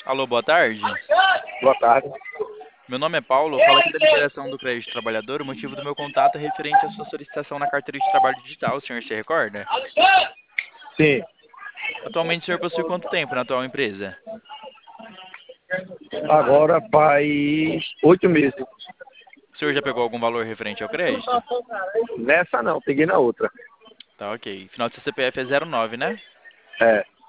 Alô, boa tarde. Boa tarde. Meu nome é Paulo, eu falo aqui da liberação do crédito trabalhador. O motivo do meu contato é referente à sua solicitação na carteira de trabalho digital, o senhor se recorda? Sim, Atualmente o senhor possui quanto tempo na atual empresa? agora faz 8 meses. O senhor já pegou algum valor referente ao crédito? Nessa não, peguei na outra. Tá, ok. Final do seu CPF é 09, né? É,